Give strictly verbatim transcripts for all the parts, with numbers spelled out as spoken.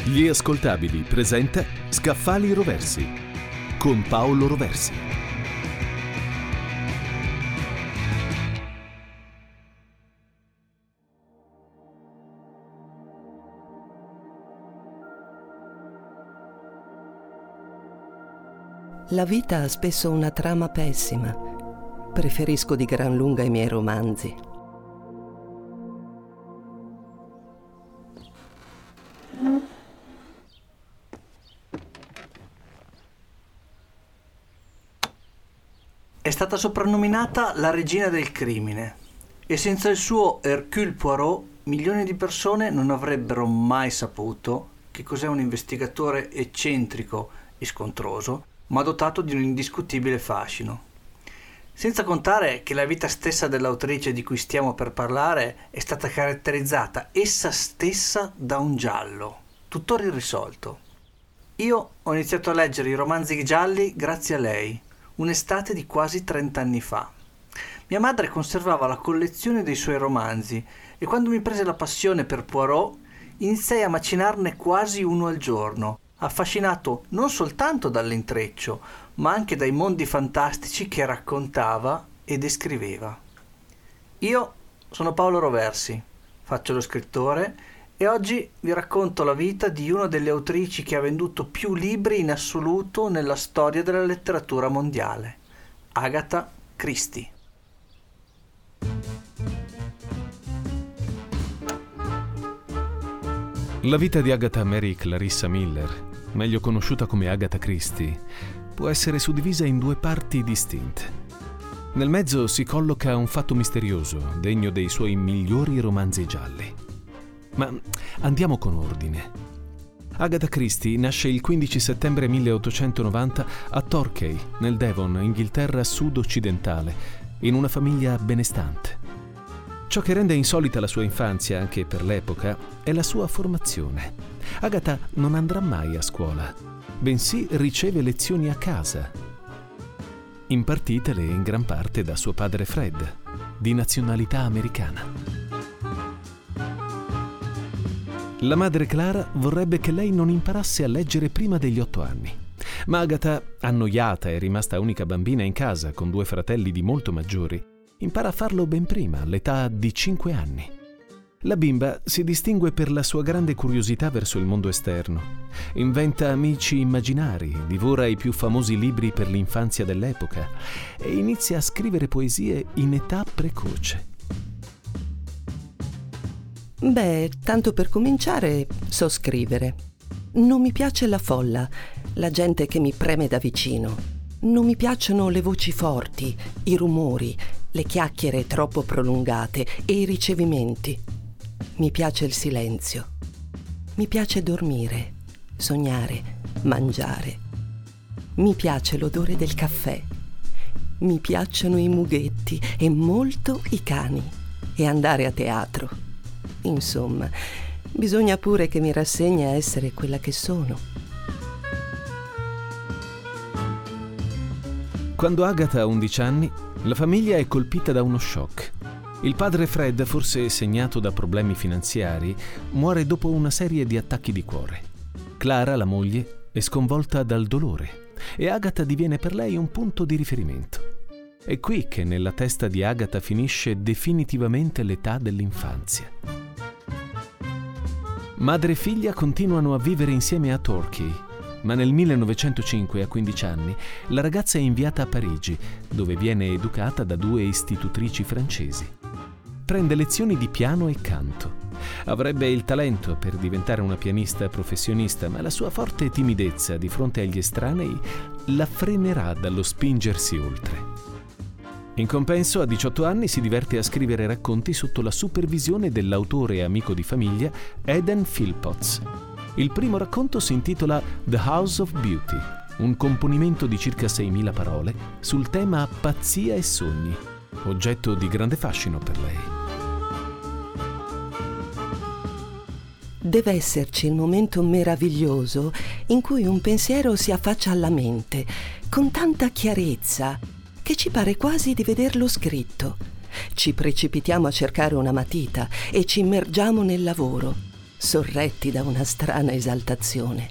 Gli Ascoltabili presenta Scaffali Roversi con Paolo Roversi. La vita ha spesso una trama pessima. Preferisco di gran lunga i miei romanzi. È stata soprannominata la regina del crimine e senza il suo Hercule Poirot milioni di persone non avrebbero mai saputo che cos'è un investigatore eccentrico e scontroso, ma dotato di un indiscutibile fascino. Senza contare che la vita stessa dell'autrice di cui stiamo per parlare è stata caratterizzata essa stessa da un giallo, tuttora irrisolto. Io ho iniziato a leggere i romanzi gialli grazie a lei, un'estate di quasi trent'anni fa. Mia madre conservava la collezione dei suoi romanzi e quando mi prese la passione per Poirot iniziai a macinarne quasi uno al giorno, affascinato non soltanto dall'intreccio, ma anche dai mondi fantastici che raccontava e descriveva. Io sono Paolo Roversi, faccio lo scrittore e oggi vi racconto la vita di una delle autrici che ha venduto più libri in assoluto nella storia della letteratura mondiale, Agatha Christie. La vita di Agatha Mary Clarissa Miller, meglio conosciuta come Agatha Christie, può essere suddivisa in due parti distinte. Nel mezzo si colloca un fatto misterioso, degno dei suoi migliori romanzi gialli. Ma andiamo con ordine. Agatha Christie nasce il quindici settembre milleottocentonovanta a Torquay, nel Devon, Inghilterra sud-occidentale, in una famiglia benestante. Ciò che rende insolita la sua infanzia, anche per l'epoca, è la sua formazione. Agatha non andrà mai a scuola, bensì riceve lezioni a casa, impartitele in gran parte da suo padre Fred, di nazionalità americana. La madre Clara vorrebbe che lei non imparasse a leggere prima degli otto anni, ma Agatha, annoiata e rimasta unica bambina in casa con due fratelli di molto maggiori, impara a farlo ben prima, all'età di cinque anni. La bimba si distingue per la sua grande curiosità verso il mondo esterno. Inventa amici immaginari, divora i più famosi libri per l'infanzia dell'epoca e inizia a scrivere poesie in età precoce. Beh, tanto per cominciare, so scrivere. Non mi piace la folla, la gente che mi preme da vicino. Non mi piacciono le voci forti, i rumori, le chiacchiere troppo prolungate e i ricevimenti. Mi piace il silenzio. Mi piace dormire, sognare, mangiare. Mi piace l'odore del caffè. Mi piacciono i mughetti e molto i cani e andare a teatro. Insomma, bisogna pure che mi rassegni a essere quella che sono. Quando Agatha ha undici anni, la famiglia è colpita da uno shock. Il padre Fred, forse segnato da problemi finanziari, muore dopo una serie di attacchi di cuore. Clara, la moglie, è sconvolta dal dolore e Agatha diviene per lei un punto di riferimento. È qui che nella testa di Agatha finisce definitivamente l'età dell'infanzia. Madre e figlia continuano a vivere insieme a Torquay, ma nel millenovecentocinque, a quindici anni, la ragazza è inviata a Parigi, dove viene educata da due istitutrici francesi. Prende lezioni di piano e canto. Avrebbe il talento per diventare una pianista professionista, ma la sua forte timidezza di fronte agli estranei la frenerà dallo spingersi oltre. In compenso, a diciotto anni si diverte a scrivere racconti sotto la supervisione dell'autore e amico di famiglia Eden Phillpotts. Il primo racconto si intitola The House of Beauty, un componimento di circa seimila parole sul tema pazzia e sogni, oggetto di grande fascino per lei. Deve esserci il momento meraviglioso in cui un pensiero si affaccia alla mente con tanta chiarezza che ci pare quasi di vederlo scritto. Ci precipitiamo a cercare una matita e ci immergiamo nel lavoro. sorretti da una strana esaltazione.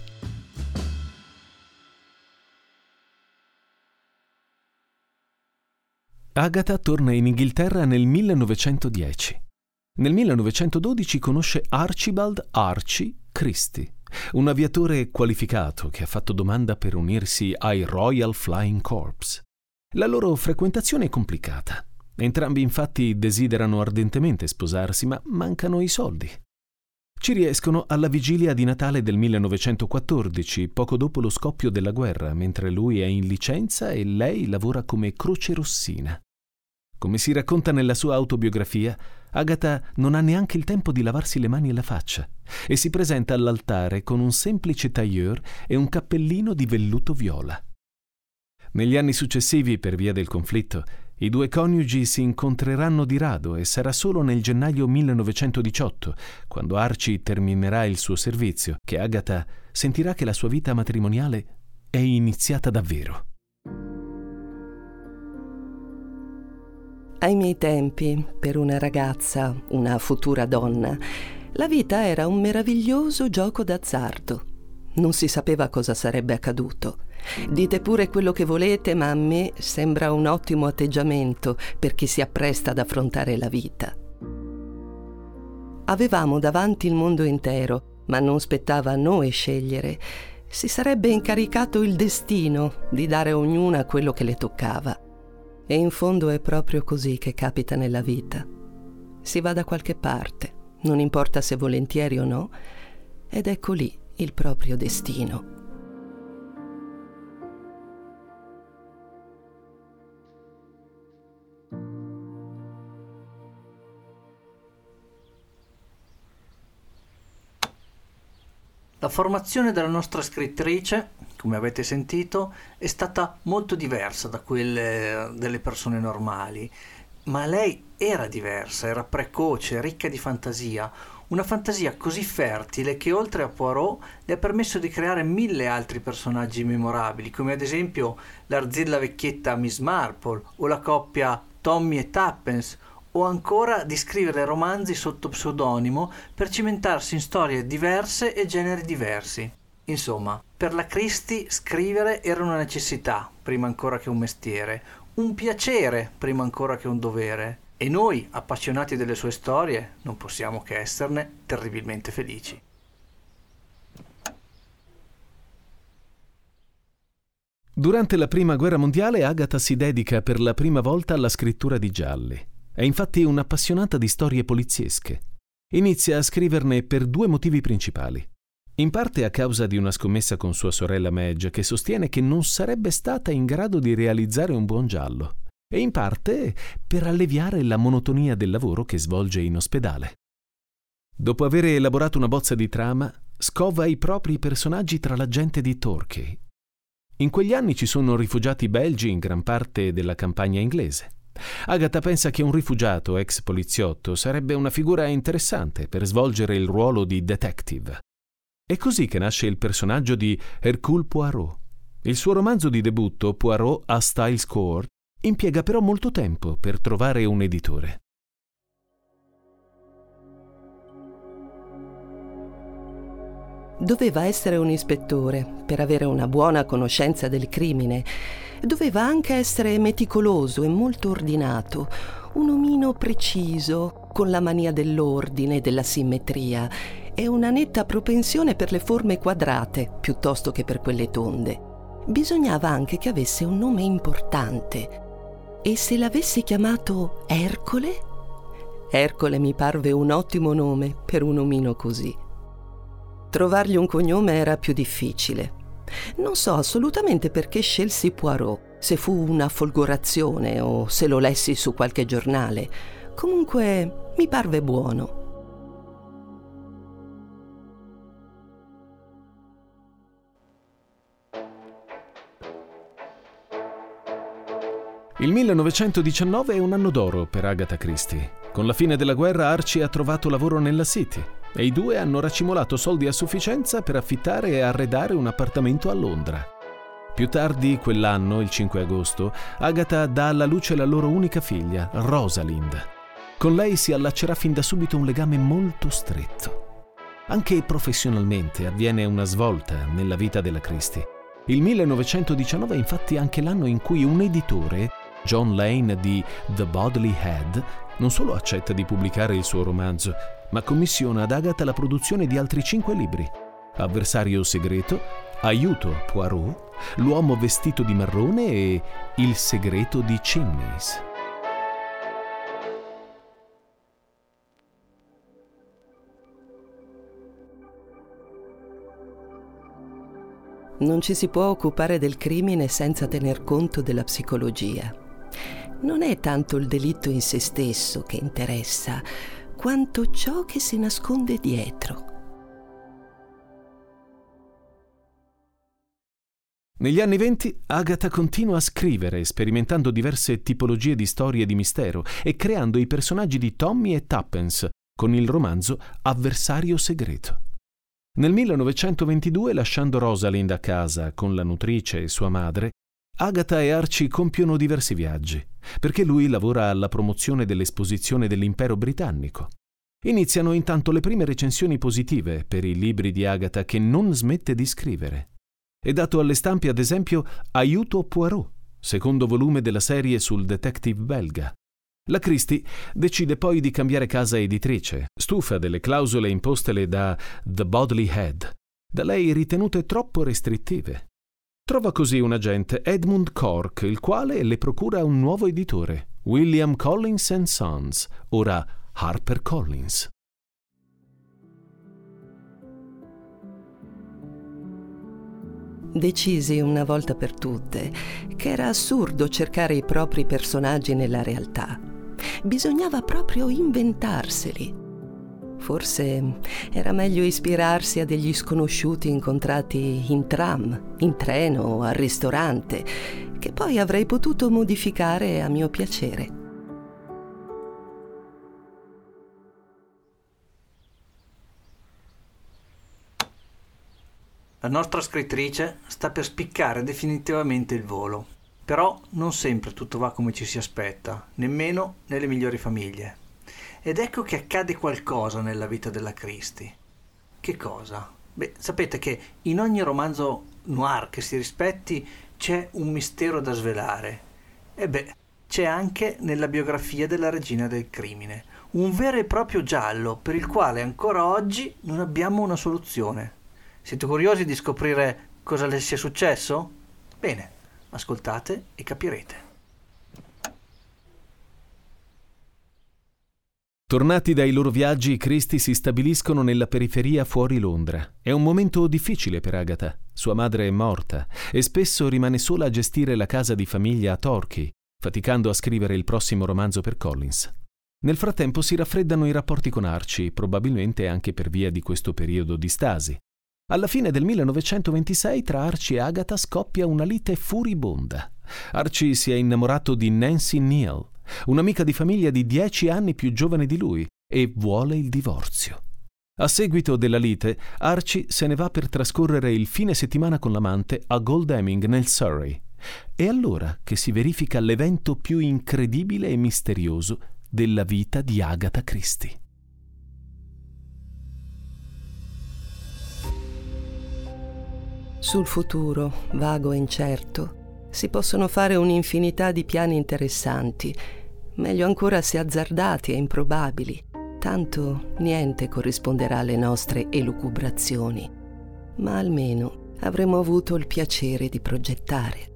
Agatha torna in Inghilterra nel millenovecentodieci. Nel millenovecentododici conosce Archibald Archie Christie, un aviatore qualificato che ha fatto domanda per unirsi ai Royal Flying Corps. La loro frequentazione è complicata. Entrambi infatti desiderano ardentemente sposarsi, ma mancano i soldi. Ci riescono alla vigilia di Natale del millenovecentoquattordici, poco dopo lo scoppio della guerra, mentre lui è in licenza e lei lavora come crocerossina. Come si racconta nella sua autobiografia, Agatha non ha neanche il tempo di lavarsi le mani e la faccia e si presenta all'altare con un semplice tailleur e un cappellino di velluto viola. Negli anni successivi, per via del conflitto, i due coniugi si incontreranno di rado e sarà solo nel gennaio millenovecentodiciotto, quando Archie terminerà il suo servizio, che Agatha sentirà che la sua vita matrimoniale è iniziata davvero. Ai miei tempi, per una ragazza, una futura donna, la vita era un meraviglioso gioco d'azzardo. Non si sapeva cosa sarebbe accaduto. Dite pure quello che volete, ma a me sembra un ottimo atteggiamento per chi si appresta ad affrontare la vita. Avevamo davanti il mondo intero, ma non spettava a noi scegliere. Si sarebbe incaricato il destino di dare a ognuna quello che le toccava. E in fondo è proprio così che capita nella vita. Si va da qualche parte, non importa se volentieri o no, ed ecco lì il proprio destino. La formazione della nostra scrittrice, come avete sentito, è stata molto diversa da quelle delle persone normali, ma lei era diversa, era precoce, ricca di fantasia, una fantasia così fertile che oltre a Poirot le ha permesso di creare mille altri personaggi memorabili, come ad esempio l'arzilla vecchietta Miss Marple o la coppia Tommy e Tuppence, o ancora di scrivere romanzi sotto pseudonimo per cimentarsi in storie diverse e generi diversi. Insomma, per la Christie scrivere era una necessità, prima ancora che un mestiere, un piacere, prima ancora che un dovere, e noi, appassionati delle sue storie, non possiamo che esserne terribilmente felici. Durante la Prima Guerra Mondiale, Agatha si dedica per la prima volta alla scrittura di gialli. È infatti un'appassionata di storie poliziesche. Inizia a scriverne per due motivi principali. In parte a causa di una scommessa con sua sorella Madge, che sostiene che non sarebbe stata in grado di realizzare un buon giallo, e in parte per alleviare la monotonia del lavoro che svolge in ospedale. Dopo aver elaborato una bozza di trama, scova i propri personaggi tra la gente di Torquay. In quegli anni ci sono rifugiati belgi in gran parte della campagna inglese. Agatha pensa che un rifugiato ex poliziotto sarebbe una figura interessante per svolgere il ruolo di detective. È così che nasce il personaggio di Hercule Poirot. Il suo romanzo di debutto, Poirot a Styles Court, impiega però molto tempo per trovare un editore. Doveva essere un ispettore per avere una buona conoscenza del crimine. Doveva anche essere meticoloso e molto ordinato, un omino preciso, con la mania dell'ordine e della simmetria e una netta propensione per le forme quadrate piuttosto che per quelle tonde. Bisognava anche che avesse un nome importante. E se l'avessi chiamato Ercole? Ercole mi parve un ottimo nome per un omino così. Trovargli un cognome era più difficile. Non so assolutamente perché scelsi Poirot, se fu una folgorazione o se lo lessi su qualche giornale. Comunque mi parve buono. Il millenovecentodiciannove è un anno d'oro per Agatha Christie. Con la fine della guerra Archie ha trovato lavoro nella City e i due hanno racimolato soldi a sufficienza per affittare e arredare un appartamento a Londra. Più tardi quell'anno, il cinque agosto, Agatha dà alla luce la loro unica figlia, Rosalind. Con lei si allaccerà fin da subito un legame molto stretto. Anche professionalmente avviene una svolta nella vita della Christie. Il millenovecentodiciannove è infatti anche l'anno in cui un editore, John Lane di The Bodley Head, non solo accetta di pubblicare il suo romanzo, ma commissiona ad Agatha la produzione di altri cinque libri: Avversario segreto, Aiuto Poirot, L'uomo vestito di marrone e Il segreto di Chimneys. Non ci si può occupare del crimine senza tener conto della psicologia. Non è tanto il delitto in se stesso che interessa, quanto ciò che si nasconde dietro. Negli anni venti, Agatha continua a scrivere, sperimentando diverse tipologie di storie di mistero e creando i personaggi di Tommy e Tuppence con il romanzo Avversario segreto. Nel millenovecentoventidue, lasciando Rosalind a casa con la nutrice e sua madre, Agatha e Archie compiono diversi viaggi, perché lui lavora alla promozione dell'esposizione dell'impero britannico. Iniziano intanto le prime recensioni positive per i libri di Agatha, che non smette di scrivere. È dato alle stampe, ad esempio, Aiuto Poirot, secondo volume della serie sul detective belga. La Christie decide poi di cambiare casa editrice, stufa delle clausole impostele da The Bodley Head, da lei ritenute troppo restrittive. Trova così un agente, Edmund Cork, il quale le procura un nuovo editore, William Collins and Sons, ora HarperCollins. Decisi una volta per tutte che era assurdo cercare i propri personaggi nella realtà. Bisognava proprio inventarseli. Forse era meglio ispirarsi a degli sconosciuti incontrati in tram, in treno o al ristorante, che poi avrei potuto modificare a mio piacere. La nostra scrittrice sta per spiccare definitivamente il volo, però non sempre tutto va come ci si aspetta, nemmeno nelle migliori famiglie. Ed ecco che accade qualcosa nella vita della Christie. Che cosa? Beh, sapete che in ogni romanzo noir che si rispetti c'è un mistero da svelare. E beh, c'è anche nella biografia della regina del crimine, un vero e proprio giallo per il quale ancora oggi non abbiamo una soluzione. Siete curiosi di scoprire cosa le sia successo? Bene, ascoltate e capirete. Tornati dai loro viaggi, i Christie si stabiliscono nella periferia fuori Londra. È un momento difficile per Agatha. Sua madre è morta e spesso rimane sola a gestire la casa di famiglia a Torquay, faticando a scrivere il prossimo romanzo per Collins. Nel frattempo si raffreddano i rapporti con Archie, probabilmente anche per via di questo periodo di stasi. Alla fine del millenovecentoventisei tra Archie e Agatha scoppia una lite furibonda. Archie si è innamorato di Nancy Neal, un'amica di famiglia di dieci anni più giovane di lui, e vuole il divorzio. A seguito della lite, Archie se ne va per trascorrere il fine settimana con l'amante a Godalming nel Surrey. È allora che si verifica l'evento più incredibile e misterioso della vita di Agatha Christie. Sul futuro, vago e incerto, si possono fare un'infinità di piani interessanti, meglio ancora se azzardati e improbabili. Tanto niente corrisponderà alle nostre elucubrazioni, ma almeno avremo avuto il piacere di progettare.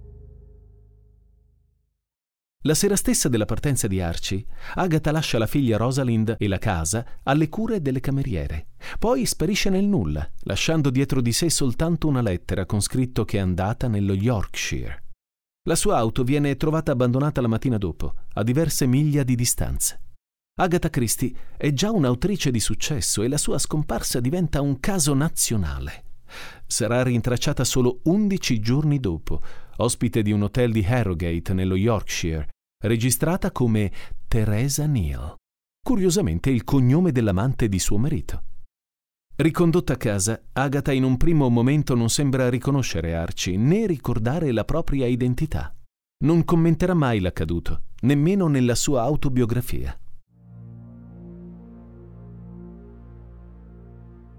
La sera stessa della partenza di Archie, Agatha lascia la figlia Rosalind e la casa alle cure delle cameriere. Poi sparisce nel nulla, lasciando dietro di sé soltanto una lettera con scritto che è andata nello Yorkshire. La sua auto viene trovata abbandonata la mattina dopo, a diverse miglia di distanza. Agatha Christie è già un'autrice di successo e la sua scomparsa diventa un caso nazionale. Sarà rintracciata solo undici giorni dopo, ospite di un hotel di Harrogate nello Yorkshire, registrata come Teresa Neal, curiosamente il cognome dell'amante di suo marito. Ricondotta a casa, Agatha in un primo momento non sembra riconoscere Archie né ricordare la propria identità. Non commenterà mai l'accaduto, nemmeno nella sua autobiografia.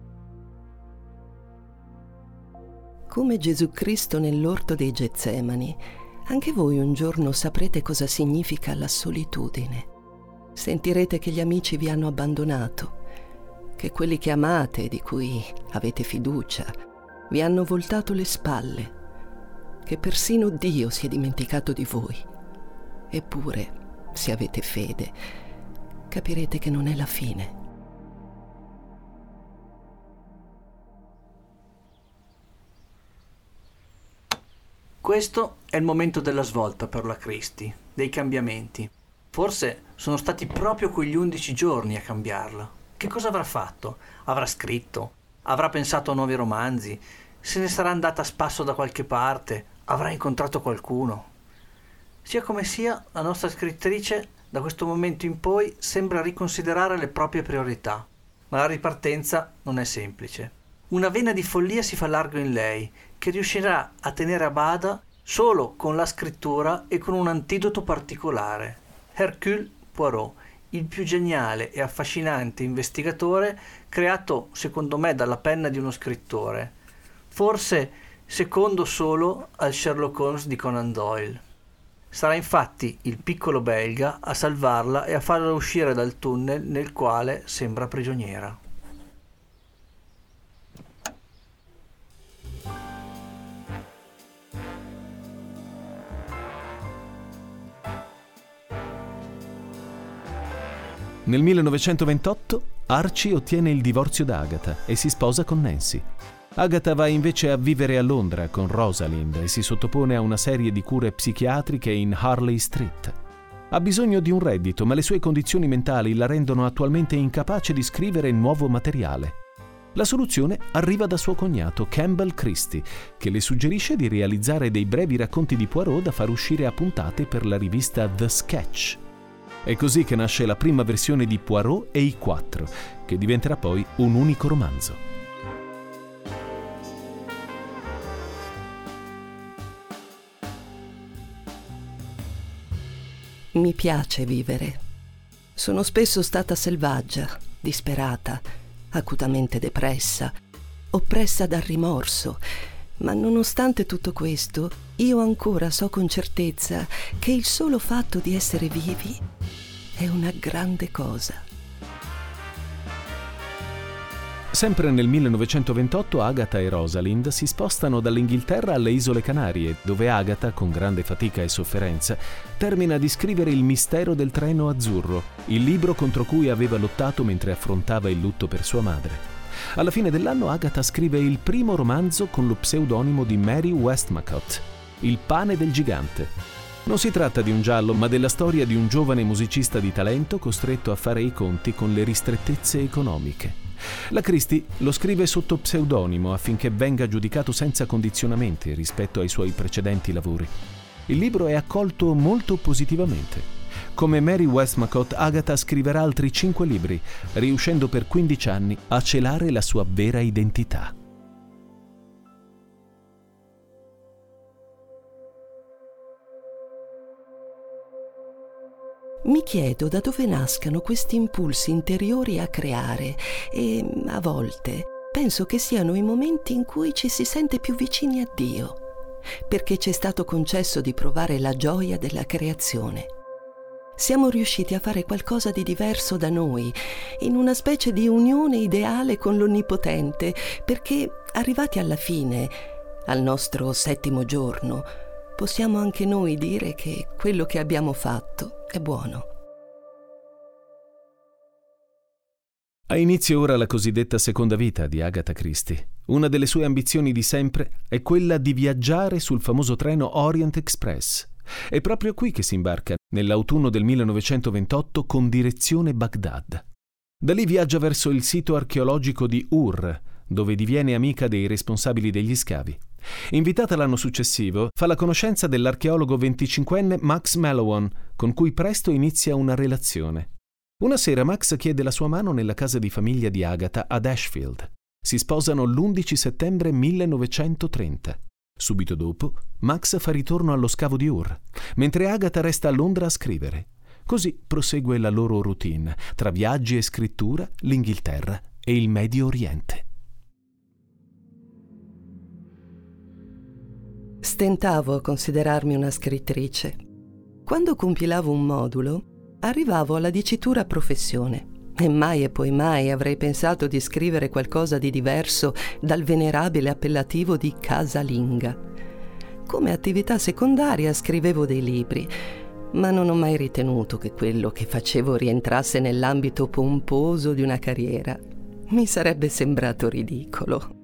Come Gesù Cristo nell'orto dei Getsemani, anche voi un giorno saprete cosa significa la solitudine. Sentirete che gli amici vi hanno abbandonato, che quelli che amate e di cui avete fiducia vi hanno voltato le spalle, che persino Dio si è dimenticato di voi. Eppure, se avete fede, capirete che non è la fine. Questo è il momento della svolta per la Christie, dei cambiamenti. Forse sono stati proprio quegli undici giorni a cambiarla. Che cosa avrà fatto? Avrà scritto? Avrà pensato a nuovi romanzi? Se ne sarà andata a spasso da qualche parte? Avrà incontrato qualcuno? Sia come sia, la nostra scrittrice da questo momento in poi sembra riconsiderare le proprie priorità. Ma la ripartenza non è semplice. Una vena di follia si fa largo in lei, che riuscirà a tenere a bada solo con la scrittura e con un antidoto particolare. Hercule Poirot, il più geniale e affascinante investigatore creato, secondo me, dalla penna di uno scrittore, forse secondo solo al Sherlock Holmes di Conan Doyle. Sarà infatti il piccolo belga a salvarla e a farla uscire dal tunnel nel quale sembra prigioniera. Nel millenovecentoventotto Archie ottiene il divorzio da Agatha e si sposa con Nancy. Agatha va invece a vivere a Londra con Rosalind e si sottopone a una serie di cure psichiatriche in Harley Street. Ha bisogno di un reddito, ma le sue condizioni mentali la rendono attualmente incapace di scrivere nuovo materiale. La soluzione arriva da suo cognato Campbell Christie, che le suggerisce di realizzare dei brevi racconti di Poirot da far uscire a puntate per la rivista The Sketch. È così che nasce la prima versione di Poirot e i Quattro, che diventerà poi un unico romanzo. Mi piace vivere. Sono spesso stata selvaggia, disperata, acutamente depressa, oppressa dal rimorso, ma nonostante tutto questo, io ancora so con certezza che il solo fatto di essere vivi è una grande cosa. Sempre nel millenovecentoventotto Agatha e Rosalind si spostano dall'Inghilterra alle Isole Canarie, dove Agatha, con grande fatica e sofferenza, termina di scrivere Il mistero del treno azzurro, il libro contro cui aveva lottato mentre affrontava il lutto per sua madre. Alla fine dell'anno Agatha scrive il primo romanzo con lo pseudonimo di Mary Westmacott, Il pane del gigante. Non si tratta di un giallo, ma della storia di un giovane musicista di talento costretto a fare i conti con le ristrettezze economiche. La Christie lo scrive sotto pseudonimo affinché venga giudicato senza condizionamenti rispetto ai suoi precedenti lavori. Il libro è accolto molto positivamente. Come Mary Westmacott, Agatha scriverà altri cinque libri, riuscendo per quindici anni a celare la sua vera identità. Mi chiedo da dove nascano questi impulsi interiori a creare e, a volte, penso che siano i momenti in cui ci si sente più vicini a Dio, perché ci è stato concesso di provare la gioia della creazione. Siamo riusciti a fare qualcosa di diverso da noi, in una specie di unione ideale con l'Onnipotente, perché, arrivati alla fine, al nostro settimo giorno, possiamo anche noi dire che quello che abbiamo fatto è buono. Ha inizio ora la cosiddetta seconda vita di Agatha Christie. Una delle sue ambizioni di sempre è quella di viaggiare sul famoso treno Orient Express. È proprio qui che si imbarca nell'autunno del millenovecentoventotto con direzione Baghdad. Da lì viaggia verso il sito archeologico di Ur, dove diviene amica dei responsabili degli scavi. Invitata l'anno successivo, fa la conoscenza dell'archeologo venticinquenne Max Mallowan, con cui presto inizia una relazione. Una sera Max chiede la sua mano nella casa di famiglia di Agatha ad Ashfield. Si sposano l'undici settembre millenovecentotrenta. Subito dopo, Max fa ritorno allo scavo di Ur, mentre Agatha resta a Londra a scrivere. Così prosegue la loro routine, tra viaggi e scrittura, l'Inghilterra e il Medio Oriente. Stentavo a considerarmi una scrittrice. Quando compilavo un modulo, arrivavo alla dicitura professione e mai e poi mai avrei pensato di scrivere qualcosa di diverso dal venerabile appellativo di casalinga. Come attività secondaria scrivevo dei libri, ma non ho mai ritenuto che quello che facevo rientrasse nell'ambito pomposo di una carriera. Mi sarebbe sembrato ridicolo.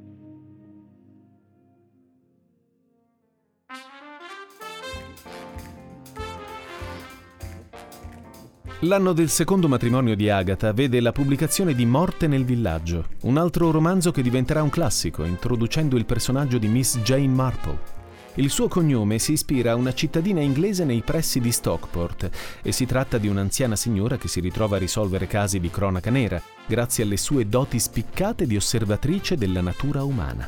L'anno del secondo matrimonio di Agatha vede la pubblicazione di Morte nel villaggio, un altro romanzo che diventerà un classico, introducendo il personaggio di Miss Jane Marple. Il suo cognome si ispira a una cittadina inglese nei pressi di Stockport e si tratta di un'anziana signora che si ritrova a risolvere casi di cronaca nera, grazie alle sue doti spiccate di osservatrice della natura umana.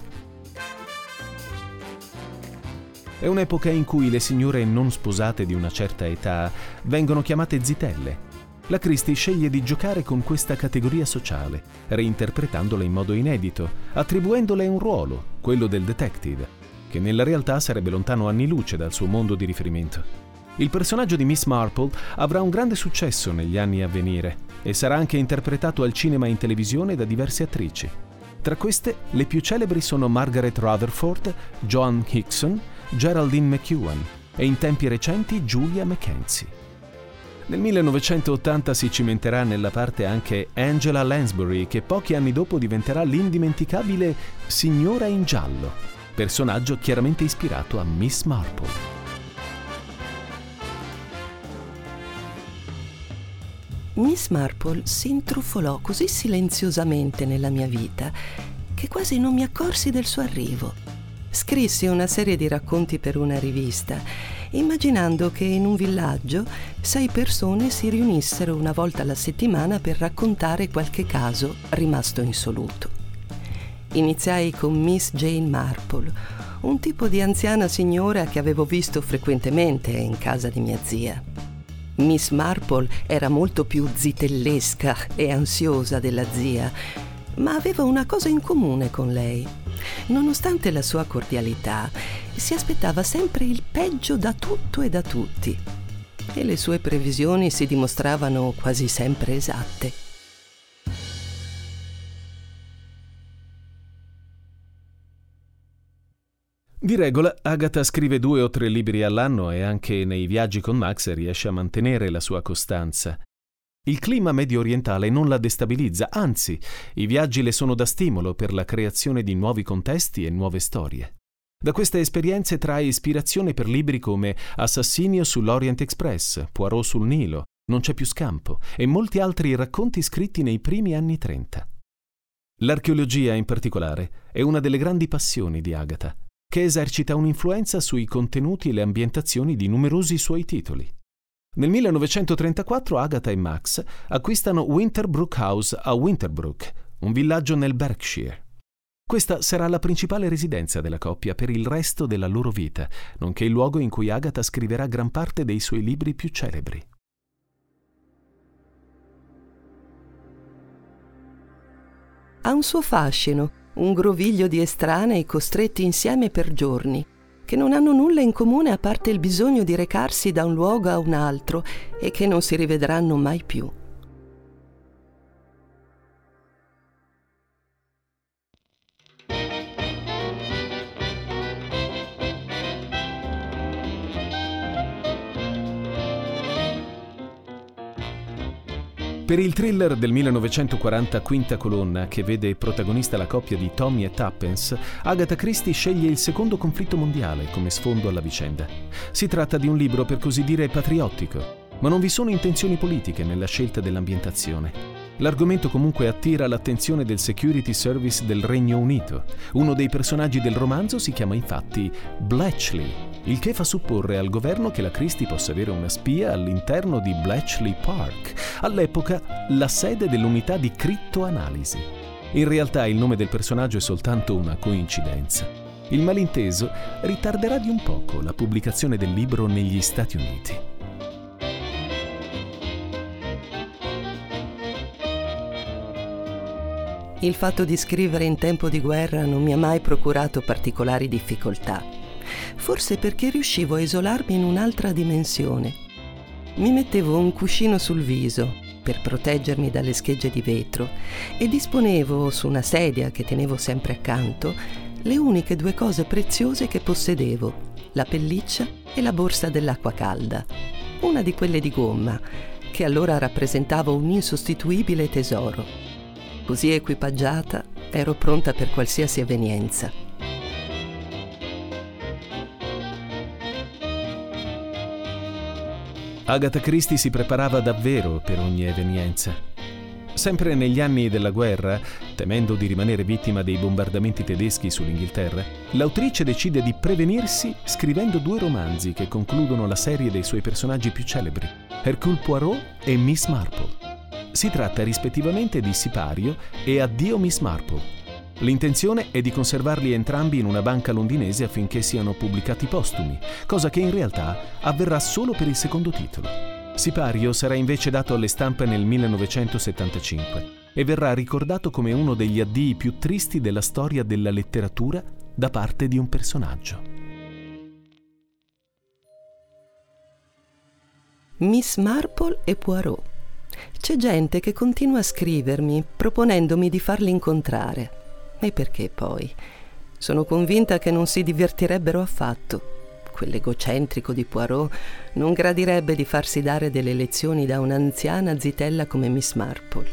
È un'epoca in cui le signore non sposate di una certa età vengono chiamate zitelle. La Christie sceglie di giocare con questa categoria sociale, reinterpretandola in modo inedito, attribuendole un ruolo, quello del detective, che nella realtà sarebbe lontano anni luce dal suo mondo di riferimento. Il personaggio di Miss Marple avrà un grande successo negli anni a venire e sarà anche interpretato al cinema e in televisione da diverse attrici. Tra queste, le più celebri sono Margaret Rutherford, Joan Hickson, Geraldine McEwan e in tempi recenti Julia McKenzie. Nel millenovecentottanta si cimenterà nella parte anche Angela Lansbury, che pochi anni dopo diventerà l'indimenticabile Signora in giallo, personaggio chiaramente ispirato a Miss Marple. Miss Marple si intrufolò così silenziosamente nella mia vita che quasi non mi accorsi del suo arrivo. Scrissi una serie di racconti per una rivista, immaginando che in un villaggio sei persone si riunissero una volta alla settimana per raccontare qualche caso rimasto insoluto. Iniziai con Miss Jane Marple, un tipo di anziana signora che avevo visto frequentemente in casa di mia zia. Miss Marple era molto più zitellesca e ansiosa della zia, ma aveva una cosa in comune con lei. Nonostante la sua cordialità, si aspettava sempre il peggio da tutto e da tutti, e le sue previsioni si dimostravano quasi sempre esatte. Di regola, Agatha scrive due o tre libri all'anno e anche nei viaggi con Max riesce a mantenere la sua costanza. Il clima medio orientale non la destabilizza, anzi, i viaggi le sono da stimolo per la creazione di nuovi contesti e nuove storie. Da queste esperienze trae ispirazione per libri come Assassinio sull'Orient Express, Poirot sul Nilo, Non c'è più scampo e molti altri racconti scritti nei primi anni trenta. L'archeologia, in particolare, è una delle grandi passioni di Agatha, che esercita un'influenza sui contenuti e le ambientazioni di numerosi suoi titoli. Nel millenovecentotrentaquattro Agatha e Max acquistano Winterbrook House a Winterbrook, un villaggio nel Berkshire. Questa sarà la principale residenza della coppia per il resto della loro vita, nonché il luogo in cui Agatha scriverà gran parte dei suoi libri più celebri. Ha un suo fascino, un groviglio di estranei costretti insieme per giorni, che non hanno nulla in comune a parte il bisogno di recarsi da un luogo a un altro e che non si rivedranno mai più. Per il thriller del millenovecentoquaranta Quinta colonna, che vede protagonista la coppia di Tommy e Tuppence, Agatha Christie sceglie il secondo conflitto mondiale come sfondo alla vicenda. Si tratta di un libro per così dire patriottico, ma non vi sono intenzioni politiche nella scelta dell'ambientazione. L'argomento comunque attira l'attenzione del Security Service del Regno Unito. Uno dei personaggi del romanzo si chiama infatti Bletchley, il che fa supporre al governo che la Christie possa avere una spia all'interno di Bletchley Park, all'epoca la sede dell'unità di crittoanalisi. In realtà il nome del personaggio è soltanto una coincidenza. Il malinteso ritarderà di un poco la pubblicazione del libro negli Stati Uniti. Il fatto di scrivere in tempo di guerra non mi ha mai procurato particolari difficoltà. Forse perché riuscivo a isolarmi in un'altra dimensione. Mi mettevo un cuscino sul viso per proteggermi dalle schegge di vetro e disponevo su una sedia che tenevo sempre accanto le uniche due cose preziose che possedevo, la pelliccia e la borsa dell'acqua calda, una di quelle di gomma, che allora rappresentava un insostituibile tesoro. Così equipaggiata, ero pronta per qualsiasi evenienza. Agatha Christie si preparava davvero per ogni evenienza. Sempre negli anni della guerra, temendo di rimanere vittima dei bombardamenti tedeschi sull'Inghilterra, l'autrice decide di prevenirsi scrivendo due romanzi che concludono la serie dei suoi personaggi più celebri, Hercule Poirot e Miss Marple. Si tratta rispettivamente di Sipario e Addio Miss Marple. L'intenzione è di conservarli entrambi in una banca londinese affinché siano pubblicati postumi, cosa che in realtà avverrà solo per il secondo titolo. Sipario sarà invece dato alle stampe nel millenovecentosettantacinque e verrà ricordato come uno degli addii più tristi della storia della letteratura da parte di un personaggio. Miss Marple e Poirot. C'è gente che continua a scrivermi proponendomi di farli incontrare. E perché poi? Sono convinta che non si divertirebbero affatto. Quell'egocentrico di Poirot non gradirebbe di farsi dare delle lezioni da un'anziana zitella come Miss Marple.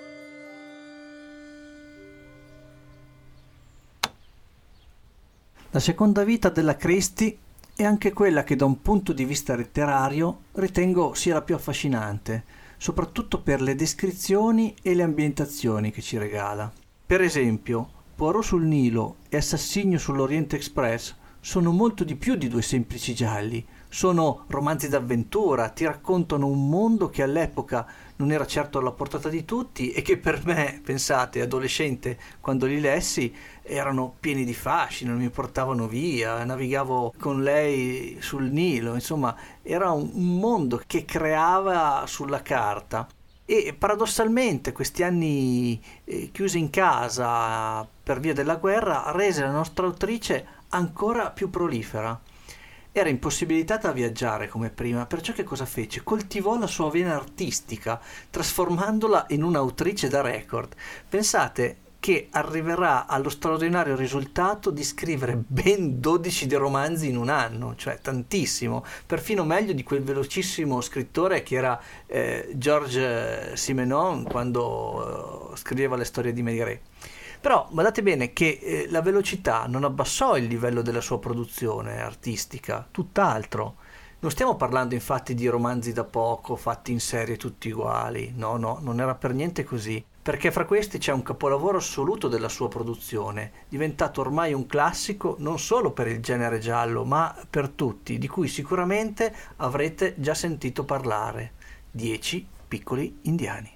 La seconda vita della Christie è anche quella che da un punto di vista letterario ritengo sia la più affascinante, soprattutto per le descrizioni e le ambientazioni che ci regala. Per esempio, Poirot sul Nilo e Assassinio sull'Oriente Express sono molto di più di due semplici gialli. Sono romanzi d'avventura, ti raccontano un mondo che all'epoca non era certo alla portata di tutti e che per me, pensate, adolescente, quando li lessi, erano pieni di fascino, mi portavano via, navigavo con lei sul Nilo, insomma, era un mondo che creava sulla carta. E paradossalmente questi anni eh, chiusi in casa per via della guerra rese la nostra autrice ancora più prolifera. Era impossibilitata a viaggiare come prima, perciò che cosa fece? Coltivò la sua vena artistica, trasformandola in un'autrice da record. Pensate che arriverà allo straordinario risultato di scrivere ben dodici dei romanzi in un anno, cioè tantissimo, perfino meglio di quel velocissimo scrittore che era eh, Georges Simenon quando eh, scriveva le storie di Maigret. Però guardate bene che eh, la velocità non abbassò il livello della sua produzione artistica, tutt'altro. Non stiamo parlando infatti di romanzi da poco, fatti in serie tutti uguali, no, no, non era per niente così, perché fra questi c'è un capolavoro assoluto della sua produzione, diventato ormai un classico non solo per il genere giallo, ma per tutti, di cui sicuramente avrete già sentito parlare. Dieci piccoli indiani.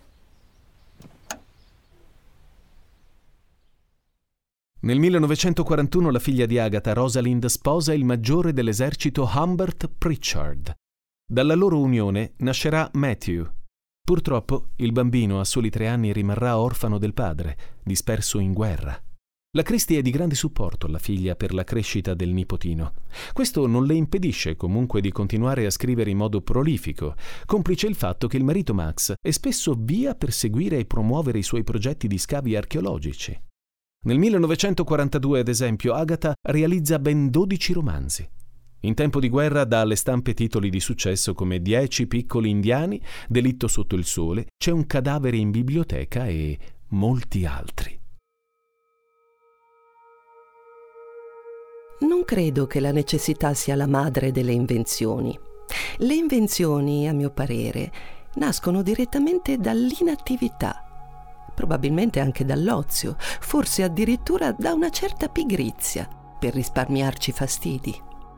Nel millenovecentoquarantuno la figlia di Agatha, Rosalind, sposa il maggiore dell'esercito Humbert Pritchard. Dalla loro unione nascerà Matthew. Purtroppo il bambino a soli tre anni rimarrà orfano del padre, disperso in guerra. La Christie è di grande supporto alla figlia per la crescita del nipotino. Questo non le impedisce comunque di continuare a scrivere in modo prolifico, complice il fatto che il marito Max è spesso via per seguire e promuovere i suoi progetti di scavi archeologici. Nel millenovecentoquarantadue, ad esempio, Agatha realizza ben dodici romanzi. In tempo di guerra dà alle stampe titoli di successo come Dieci piccoli indiani, Delitto sotto il sole, C'è un cadavere in biblioteca e molti altri. Non credo che la necessità sia la madre delle invenzioni. Le invenzioni, a mio parere, nascono direttamente dall'inattività. Probabilmente anche dall'ozio, forse addirittura da una certa pigrizia, per risparmiarci fastidi.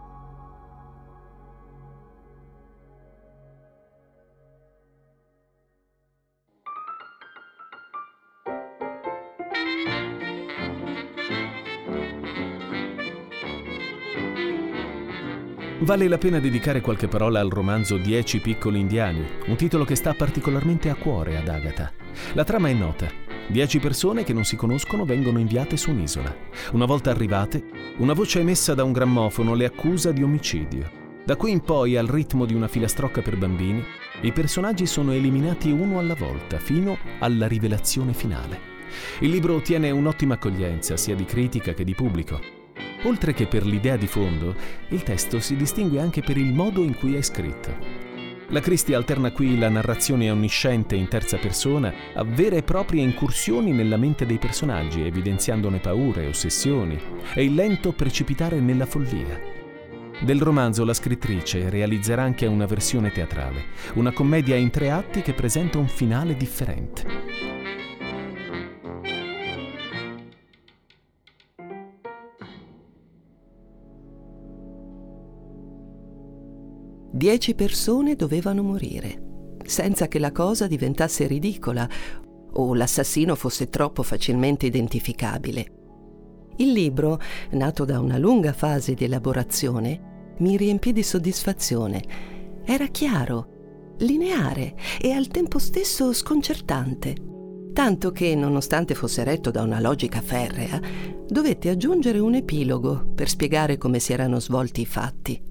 Vale la pena dedicare qualche parola al romanzo Dieci piccoli indiani, un titolo che sta particolarmente a cuore ad Agatha. La trama è nota. Dieci persone che non si conoscono vengono inviate su un'isola. Una volta arrivate, una voce emessa da un grammofono le accusa di omicidio. Da qui in poi, al ritmo di una filastrocca per bambini, i personaggi sono eliminati uno alla volta, fino alla rivelazione finale. Il libro ottiene un'ottima accoglienza, sia di critica che di pubblico. Oltre che per l'idea di fondo, il testo si distingue anche per il modo in cui è scritto. La Christie alterna qui la narrazione onnisciente in terza persona a vere e proprie incursioni nella mente dei personaggi, evidenziandone paure, ossessioni e il lento precipitare nella follia. Del romanzo la scrittrice realizzerà anche una versione teatrale, una commedia in tre atti che presenta un finale differente. Dieci persone dovevano morire, senza che la cosa diventasse ridicola o l'assassino fosse troppo facilmente identificabile. Il libro, nato da una lunga fase di elaborazione, mi riempì di soddisfazione. Era chiaro, lineare e al tempo stesso sconcertante, tanto che, nonostante fosse retto da una logica ferrea, dovetti aggiungere un epilogo per spiegare come si erano svolti i fatti.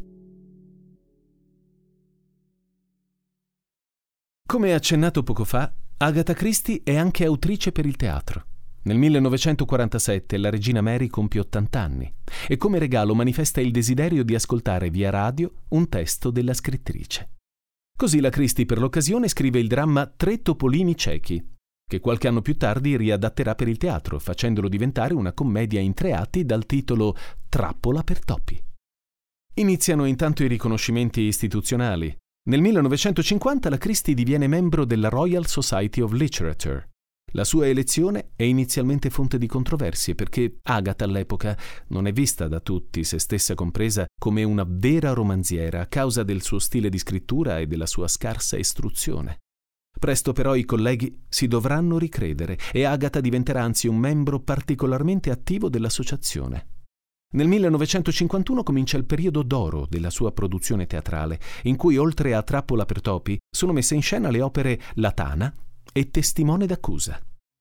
Come accennato poco fa, Agatha Christie è anche autrice per il teatro. Nel millenovecentoquarantasette la regina Mary compie ottanta anni e come regalo manifesta il desiderio di ascoltare via radio un testo della scrittrice. Così la Christie per l'occasione scrive il dramma Tre topolini ciechi, che qualche anno più tardi riadatterà per il teatro, facendolo diventare una commedia in tre atti dal titolo Trappola per topi. Iniziano intanto i riconoscimenti istituzionali. Nel millenovecentocinquanta la Christie diviene membro della Royal Society of Literature. La sua elezione è inizialmente fonte di controversie perché Agatha all'epoca non è vista da tutti, se stessa compresa, come una vera romanziera a causa del suo stile di scrittura e della sua scarsa istruzione. Presto però i colleghi si dovranno ricredere e Agatha diventerà anzi un membro particolarmente attivo dell'associazione. Nel millenovecentocinquantuno comincia il periodo d'oro della sua produzione teatrale, in cui oltre a Trappola per topi sono messe in scena le opere La Tana e Testimone d'accusa.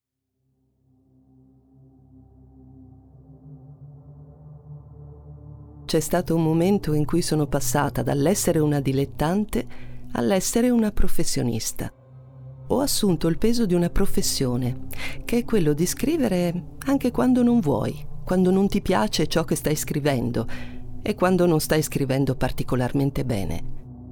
C'è stato un momento in cui sono passata dall'essere una dilettante all'essere una professionista. Ho assunto il peso di una professione, che è quello di scrivere anche quando non vuoi, quando non ti piace ciò che stai scrivendo e quando non stai scrivendo particolarmente bene.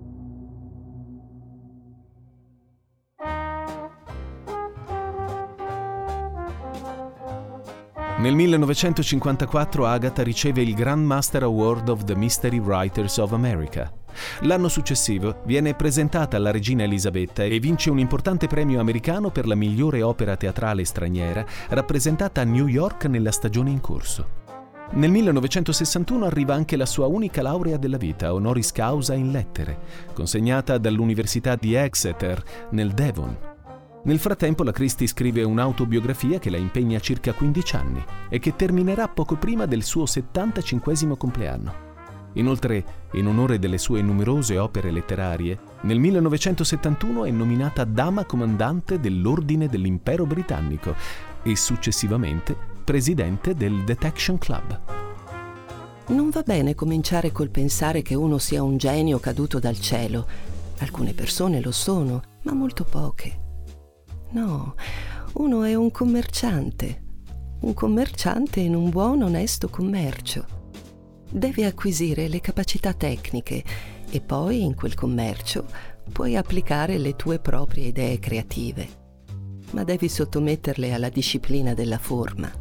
Nel millenovecentocinquantaquattro Agatha riceve il Grand Master Award of the Mystery Writers of America. L'anno successivo viene presentata alla regina Elisabetta e vince un importante premio americano per la migliore opera teatrale straniera rappresentata a New York nella stagione in corso. Nel millenovecentosessantuno arriva anche la sua unica laurea della vita, honoris causa in lettere, consegnata dall'Università di Exeter nel Devon. Nel frattempo la Christie scrive un'autobiografia che la impegna circa quindici anni e che terminerà poco prima del suo settantacinquesimo compleanno. Inoltre, in onore delle sue numerose opere letterarie, nel millenovecentosettantuno è nominata Dama Comandante dell'Ordine dell'Impero Britannico e successivamente presidente del Detection Club. Non va bene cominciare col pensare che uno sia un genio caduto dal cielo. Alcune persone lo sono, ma molto poche. No, uno è un commerciante, un commerciante in un buon, onesto commercio. Deve acquisire le capacità tecniche e poi in quel commercio puoi applicare le tue proprie idee creative, ma devi sottometterle alla disciplina della forma.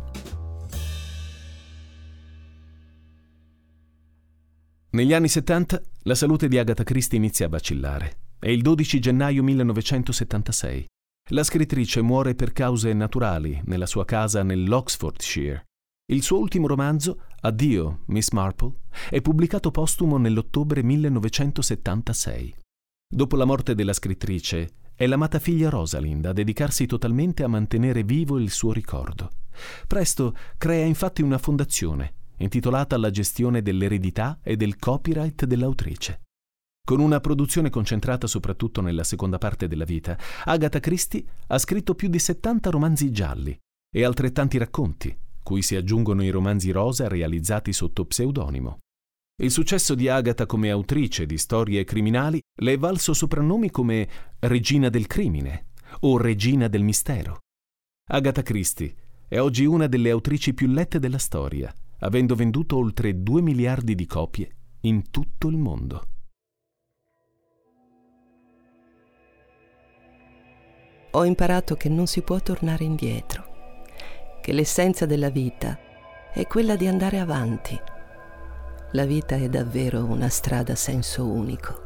Negli anni settanta la salute di Agatha Christie inizia a vacillare. È il dodici gennaio millenovecentosettantasei. La scrittrice muore per cause naturali nella sua casa nell'Oxfordshire. Il suo ultimo romanzo, Addio, Miss Marple, è pubblicato postumo nell'ottobre millenovecentosettantasei. Dopo la morte della scrittrice, è l'amata figlia Rosalind a dedicarsi totalmente a mantenere vivo il suo ricordo. Presto crea infatti una fondazione intitolata alla gestione dell'eredità e del copyright dell'autrice. Con una produzione concentrata soprattutto nella seconda parte della vita, Agatha Christie ha scritto più di settanta romanzi gialli e altrettanti racconti, cui si aggiungono i romanzi rosa realizzati sotto pseudonimo. Il successo di Agatha come autrice di storie criminali le è valso soprannomi come Regina del crimine o Regina del mistero. Agatha Christie è oggi una delle autrici più lette della storia, avendo venduto oltre due miliardi di copie in tutto il mondo. Ho imparato che non si può tornare indietro, che l'essenza della vita è quella di andare avanti. La vita è davvero una strada a senso unico.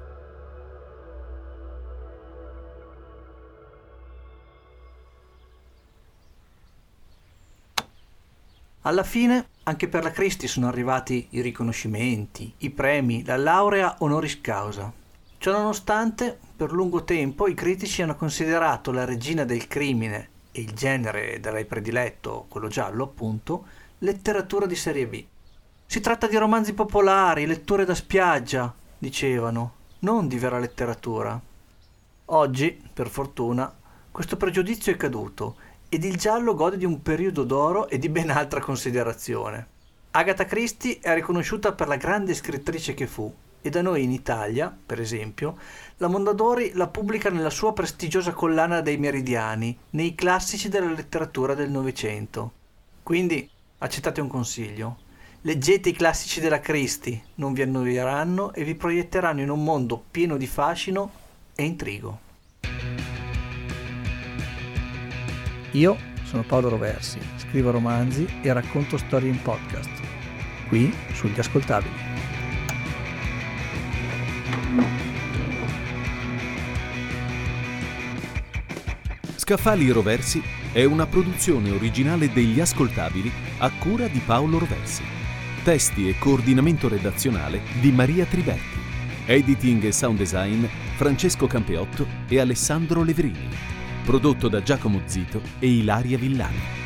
Alla fine, anche per la Christie sono arrivati i riconoscimenti, i premi, la laurea honoris causa. Ciononostante, per lungo tempo i critici hanno considerato la regina del crimine e il genere da lei prediletto, quello giallo appunto, letteratura di serie B. Si tratta di romanzi popolari, letture da spiaggia, dicevano, non di vera letteratura. Oggi, per fortuna, questo pregiudizio è caduto ed il giallo gode di un periodo d'oro e di ben altra considerazione. Agatha Christie è riconosciuta per la grande scrittrice che fu, e da noi in Italia, per esempio, la Mondadori la pubblica nella sua prestigiosa collana dei Meridiani, nei classici della letteratura del Novecento. Quindi, accettate un consiglio. Leggete i classici della Christie, non vi annoieranno e vi proietteranno in un mondo pieno di fascino e intrigo. Io sono Paolo Roversi, scrivo romanzi e racconto storie in podcast, qui sugli Ascoltabili. Scaffali Roversi è una produzione originale degli Ascoltabili a cura di Paolo Roversi. Testi e coordinamento redazionale di Maria Triberti. Editing e sound design Francesco Campeotto e Alessandro Levrini. Prodotto da Giacomo Zito e Ilaria Villani.